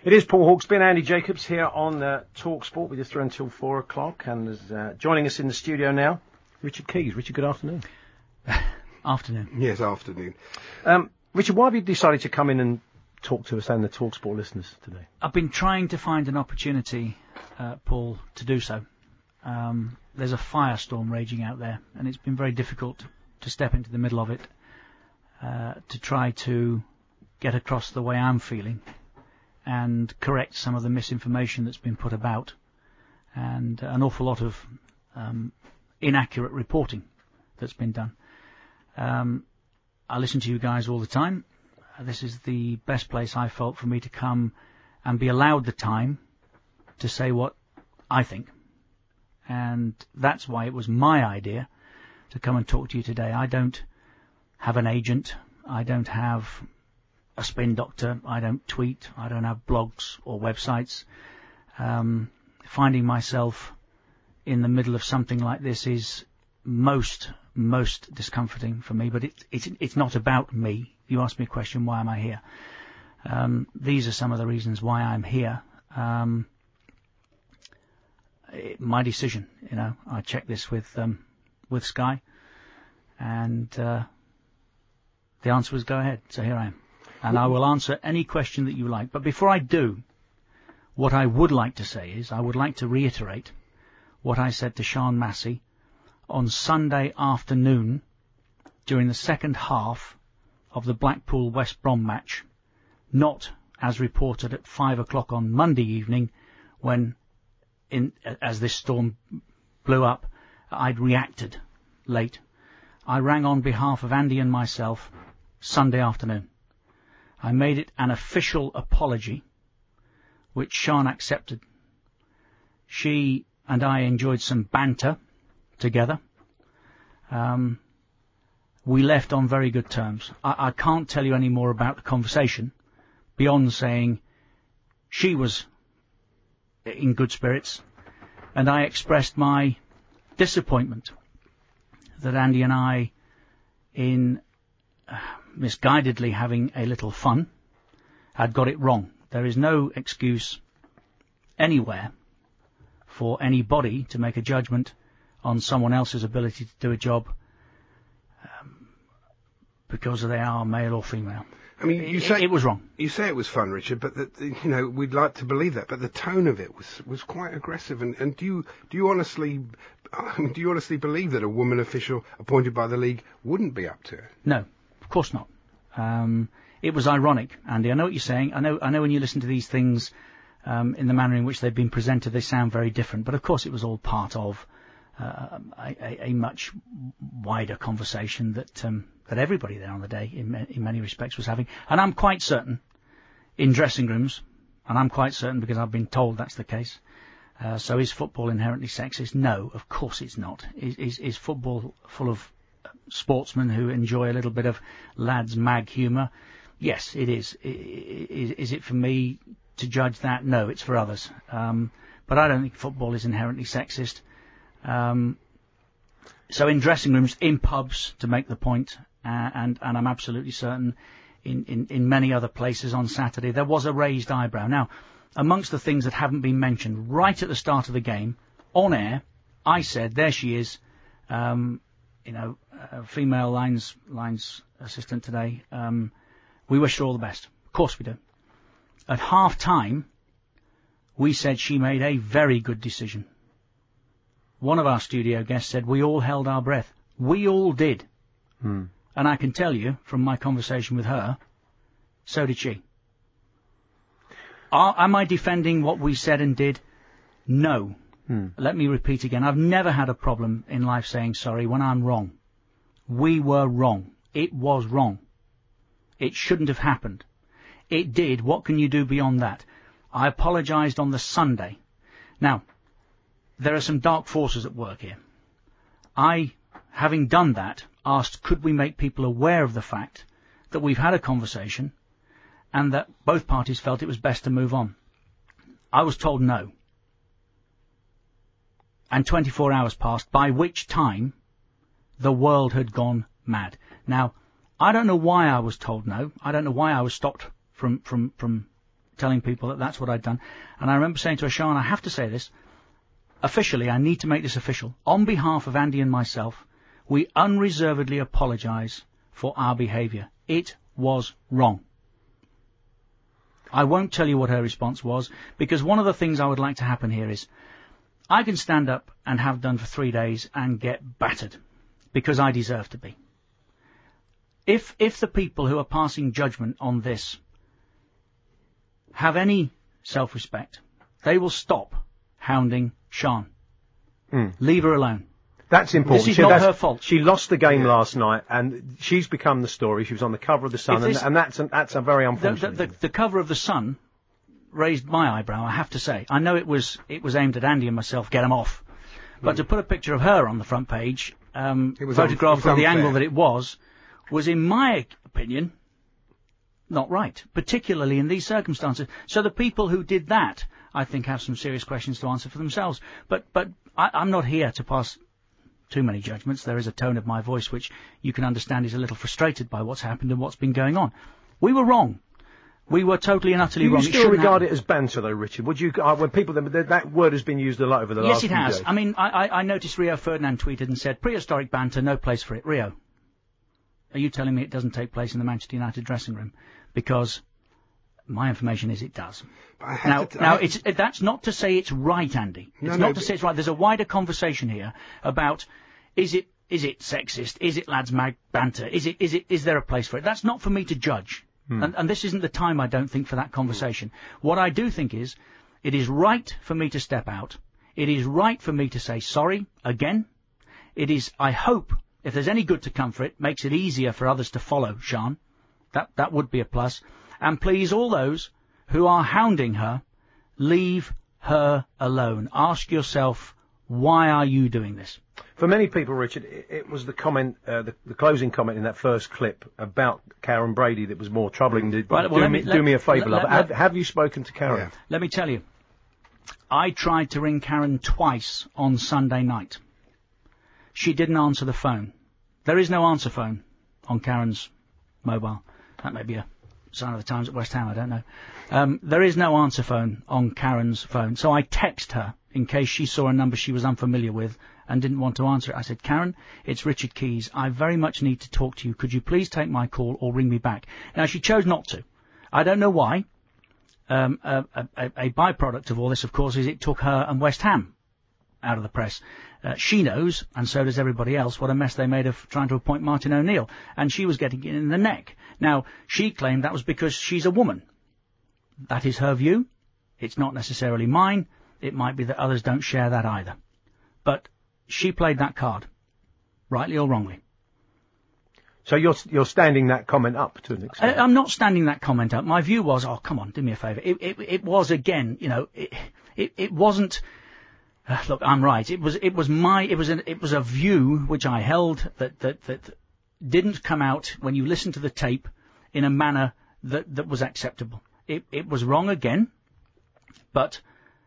It is Paul Hawksby and Andy Jacobs here on Talk Sport. We're just through until 4 o'clock, and there's, joining us in the studio now, Richard Keys. Richard, good afternoon. Afternoon. Yes, afternoon. Richard, why have you decided to come in and talk to us and the Talk Sport listeners today? I've been trying to find an opportunity, Paul, to do so. There's a firestorm raging out there, and it's been very difficult to step into the middle of it, to try to get across the way I'm feeling and correct some of the misinformation that's been put about, and an awful lot of inaccurate reporting that's been done. I listen to you guys all the time. This is the best place I felt for me to come and be allowed the time to say what I think. And that's why it was my idea to come and talk to you today. I don't have an agent. I don't have a spin doctor. I don't tweet. I don't have blogs or websites. Finding myself in the middle of something like this is most discomforting for me, but it's not about me. You asked me a question, why am I here? These are some of the reasons why I'm here. My decision, I checked this with Sky, and the answer was go ahead. So here I am. And I will answer any question that you like. But before I do, what I would like to say is I would like to reiterate what I said to Sean Massey on Sunday afternoon during the second half of the Blackpool-West Brom match, not as reported at 5 o'clock on Monday evening when, as this storm blew up, I'd reacted late. I rang on behalf of Andy and myself Sunday afternoon. I made it an official apology, which Sean accepted. She and I enjoyed some banter together. We left on very good terms. I can't tell you any more about the conversation beyond saying she was in good spirits, and I expressed my disappointment that Andy and I, in misguidedly having a little fun, had got it wrong. There is no excuse anywhere for anybody to make a judgment on someone else's ability to do a job because they are male or female. I mean, you say it was wrong. You say it was fun, Richard, but we'd like to believe that. But the tone of it was quite aggressive. And do you honestly believe that a woman official appointed by the league wouldn't be up to it? No, of course not. It was ironic, Andy. I know what you're saying. I know when you listen to these things in the manner in which they've been presented, they sound very different. But of course, it was all part of a much wider conversation that everybody there on the day, in many respects, was having. And I'm quite certain, in dressing rooms, and I'm quite certain because I've been told that's the case. So is football inherently sexist? No, of course it's not. Is football full of sportsmen who enjoy a little bit of lads' mag humour? Yes, it is. Is it for me to judge that? No, it's for others. But I don't think football is inherently sexist. So in dressing rooms, in pubs, to make the point, and I'm absolutely certain in many other places on Saturday, there was a raised eyebrow. Now, amongst the things that haven't been mentioned, right at the start of the game, on air, I said, there she is, female lines assistant today, we wish her all the best. Of course we do. At half-time, we said she made a very good decision. One of our studio guests said we all held our breath. We all did. And I can tell you, from my conversation with her, so did she. Am I defending what we said and did? No. Let me repeat again. I've never had a problem in life saying sorry when I'm wrong. We were wrong. It was wrong. It shouldn't have happened. It did. What can you do beyond that? I apologised on the Sunday. Now, there are some dark forces at work here. I, having done that, asked could we make people aware of the fact that we've had a conversation and that both parties felt it was best to move on. I was told no. And 24 hours passed, by which time the world had gone mad. Now, I don't know why I was told no. I don't know why I was stopped from telling people that that's what I'd done. And I remember saying to her, Sian, I have to say this. Officially, I need to make this official. On behalf of Andy and myself, we unreservedly apologise for our behaviour. It was wrong. I won't tell you what her response was, because one of the things I would like to happen here is I can stand up and have done for 3 days and get battered, because I deserve to be. If the people who are passing judgment on this have any self-respect, they will stop hounding Sian. Leave her alone. That's important. This is not her fault. She lost the game last night, and she's become the story. She was on the cover of The Sun, and that's a very unfortunate. The cover of The Sun raised my eyebrow, I have to say. I know it was aimed at Andy and myself, get them off. But to put a picture of her on the front page, photographed from the angle that it was in my opinion, not right, particularly in these circumstances. So the people who did that, I think, have some serious questions to answer for themselves. But I'm not here to pass too many judgments. There is a tone of my voice which you can understand is a little frustrated by what's happened and what's been going on. We were wrong. We were totally and utterly wrong. Do you still regard it as banter, though, Richard? Would you, when people, that word has been used a lot over the last few days? Yes, it has. I mean, I noticed Rio Ferdinand tweeted and said, prehistoric banter, no place for it. Rio, are you telling me it doesn't take place in the Manchester United dressing room? Because my information is it does. That's not to say it's right, Andy. It's not to say it's right. There's a wider conversation here about is it sexist? Is it lads mag banter? Is there a place for it? That's not for me to judge. And this isn't the time, I don't think, for that conversation. What I do think is, it is right for me to step out. It is right for me to say sorry again. It is, I hope, if there's any good to come for it, makes it easier for others to follow Sian. That would be a plus. And please, all those who are hounding her, leave her alone. Ask yourself, why are you doing this? For many people, Richard, it was the comment, the closing comment in that first clip about Karen Brady that was more troubling. Do me a favour, love. Have you spoken to Karen? Yeah. Let me tell you. I tried to ring Karen twice on Sunday night. She didn't answer the phone. There is no answer phone on Karen's mobile. That may be a sign of the times at West Ham, I don't know. There is no answer phone on Karen's phone. So I text her in case she saw a number she was unfamiliar with and didn't want to answer it. I said, Karen, it's Richard Keys. I very much need to talk to you. Could you please take my call or ring me back? Now, she chose not to. I don't know why. A byproduct of all this, of course, is it took her and West Ham out of the press. She knows, and so does everybody else, what a mess they made of trying to appoint Martin O'Neill. And she was getting it in the neck. Now, she claimed that was because she's a woman. That is her view. It's not necessarily mine. It might be that others don't share that either. But she played that card, rightly or wrongly. So you're standing that comment up to an extent? I'm not standing that comment up. My view was, oh, come on, do me a favour. It was, again, you know, it wasn't... look, I'm right. It was a view which I held that didn't come out when you listen to the tape in a manner that was acceptable. It was wrong again, but...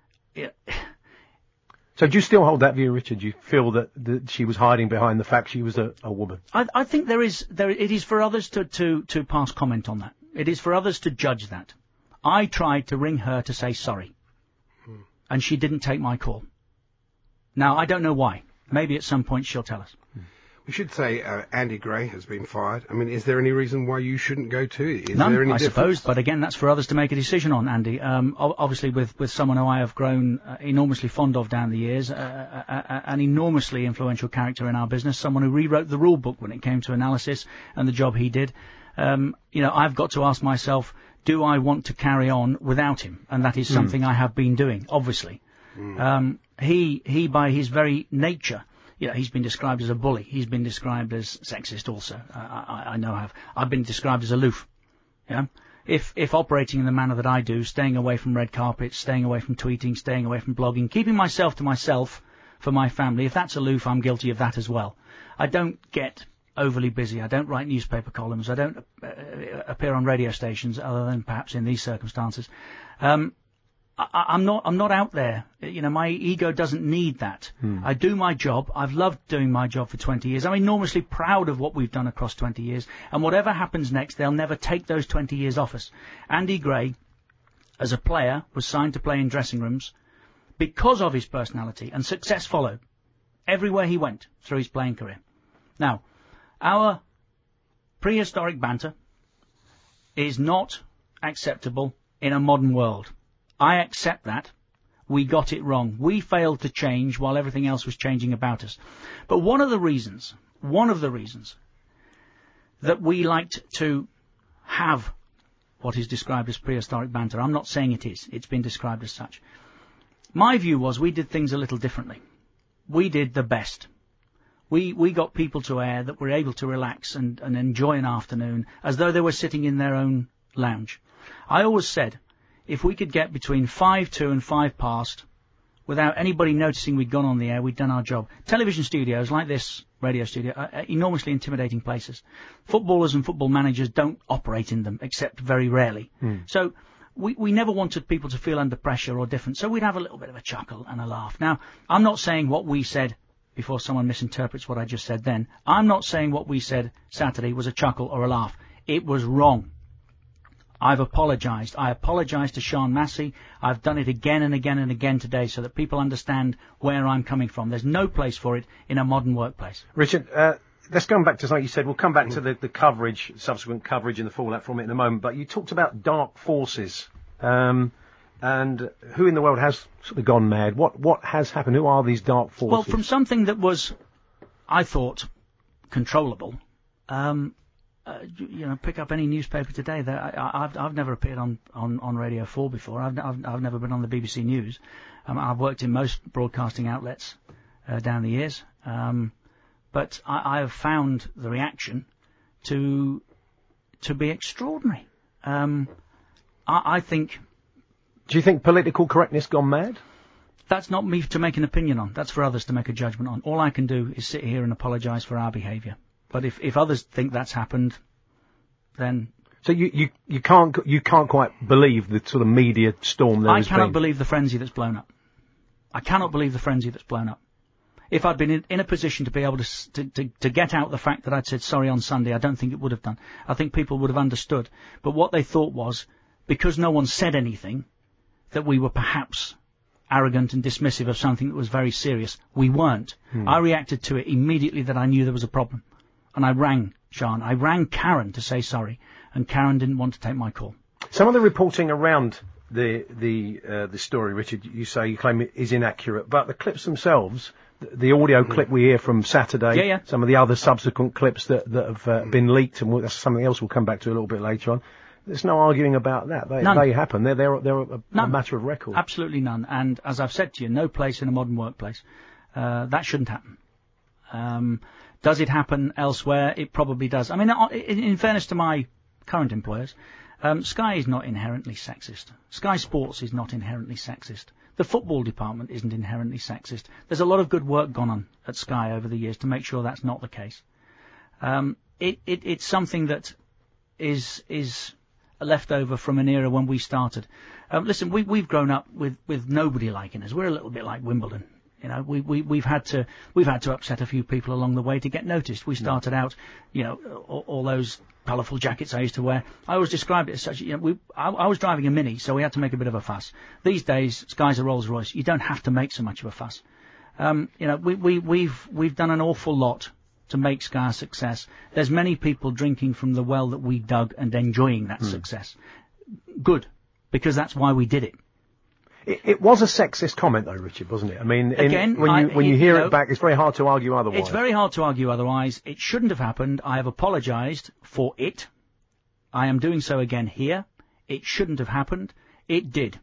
So do you still hold that view, Richard? Do you feel that she was hiding behind the fact she was a woman? I think it is for others to pass comment on that. It is for others to judge that. I tried to ring her to say sorry, and she didn't take my call. Now, I don't know why. Maybe at some point she'll tell us. We should say Andy Gray has been fired. I mean, is there any reason why you shouldn't go too? None, I suppose, but again, that's for others to make a decision on, Andy. Obviously, with someone who I have grown enormously fond of down the years, an enormously influential character in our business, someone who rewrote the rule book when it came to analysis and the job he did. I've got to ask myself, do I want to carry on without him? And that is something I have been doing, obviously. He, by his very nature... he's been described as a bully. He's been described as sexist also. I know I've been described as aloof. Yeah? If operating in the manner that I do, staying away from red carpets, staying away from tweeting, staying away from blogging, keeping myself to myself for my family, if that's aloof, I'm guilty of that as well. I don't get overly busy. I don't write newspaper columns. I don't appear on radio stations other than perhaps in these circumstances. I'm not out there. My ego doesn't need that. I do my job. I've loved doing my job for 20 years. I'm enormously proud of what we've done across 20 years. And whatever happens next, they'll never take those 20 years off us. Andy Gray as a player, was signed to play in dressing rooms because of his personality, and success followed everywhere he went through his playing career. Now, our prehistoric banter is not acceptable in a modern world. I accept that. We got it wrong. We failed to change while everything else was changing about us. But one of the reasons that we liked to have what is described as prehistoric banter, I'm not saying it is, it's been described as such. My view was we did things a little differently. We did the best. We got people to air that were able to relax and enjoy an afternoon as though they were sitting in their own lounge. I always said, if we could get between 5 to and 5 past without anybody noticing we'd gone on the air, we'd done our job. Television studios like this radio studio are enormously intimidating places. Footballers and football managers don't operate in them, except very rarely. So we never wanted people to feel under pressure or different, so we'd have a little bit of a chuckle and a laugh. Now, I'm not saying what we said, before someone misinterprets what I just said then, I'm not saying what we said Saturday was a chuckle or a laugh. It was wrong. I've apologised. I apologise to Sean Massey. I've done it again and again and again today so that people understand where I'm coming from. There's no place for it in a modern workplace. Richard, let's go back to something you said. We'll come back to the coverage, subsequent coverage and the fallout from it in a moment. But you talked about dark forces. And who in the world has sort of gone mad? What has happened? Who are these dark forces? Well, from something that was, I thought, controllable, pick up any newspaper today. I've never appeared on Radio 4 before. I've never been on the BBC News. I've worked in most broadcasting outlets down the years. But I have found the reaction to be extraordinary. I think... Do you think political correctness gone mad? That's not me to make an opinion on. That's for others to make a judgment on. All I can do is sit here and apologise for our behaviour. But if others think that's happened, then... So you can't quite believe the sort of media storm there has been? I cannot believe the frenzy that's blown up. I cannot believe the frenzy that's blown up. If I'd been in a position to be able to get out the fact that I'd said sorry on Sunday, I don't think it would have done. I think people would have understood. But what they thought was, because no one said anything, that we were perhaps arrogant and dismissive of something that was very serious. We weren't. I reacted to it immediately that I knew there was a problem. And I rang Sean. I rang Karen to say sorry. And Karen didn't want to take my call. Some of the reporting around the story, Richard, you claim it is inaccurate, but the clips themselves, the audio clip we hear from Saturday, some of the other subsequent clips that have been leaked, and that's something else we'll come back to a little bit later on. There's no arguing about that. They happen. They're a matter of record. Absolutely none. And as I've said to you, no place in a modern workplace. That shouldn't happen. Does it happen elsewhere? It probably does. I mean, in fairness to my current employers, Sky is not inherently sexist. Sky Sports is not inherently sexist. The football department isn't inherently sexist. There's a lot of good work gone on at Sky over the years to make sure that's not the case. It's something that is left over from an era when we started. Listen, we've grown up with nobody liking us. We're a little bit like Wimbledon. You know, we've had to upset a few people along the way to get noticed. We started out, all those colourful jackets I used to wear. I always described it as such. I was driving a Mini, so we had to make a bit of a fuss. These days, Sky's a Rolls Royce. You don't have to make so much of a fuss. We've done an awful lot to make Sky a success. There's many people drinking from the well that we dug and enjoying that success. Good, because that's why we did it. It was a sexist comment, though, Richard, wasn't it? I mean, when you hear it back, it's very hard to argue otherwise. It's very hard to argue otherwise. It shouldn't have happened. I have apologised for it. I am doing so again here. It shouldn't have happened. It did.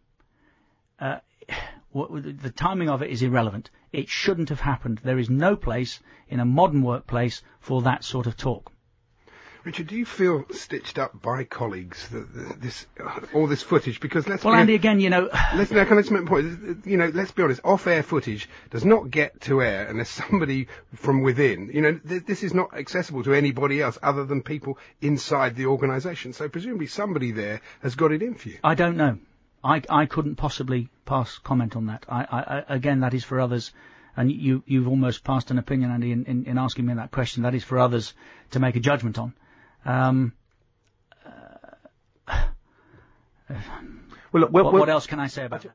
The timing of it is irrelevant. It shouldn't have happened. There is no place in a modern workplace for that sort of talk. Richard, do you feel stitched up by colleagues all this footage? Because Andy, again, let's make a point. Let's be honest. Off-air footage does not get to air unless somebody from within. This is not accessible to anybody else other than people inside the organisation. So presumably somebody there has got it in for you. I don't know. I couldn't possibly pass comment on that. Again, that is for others. And you've almost passed an opinion, Andy, in asking me that question. That is for others to make a judgment on. Well, look, what else can I say about that?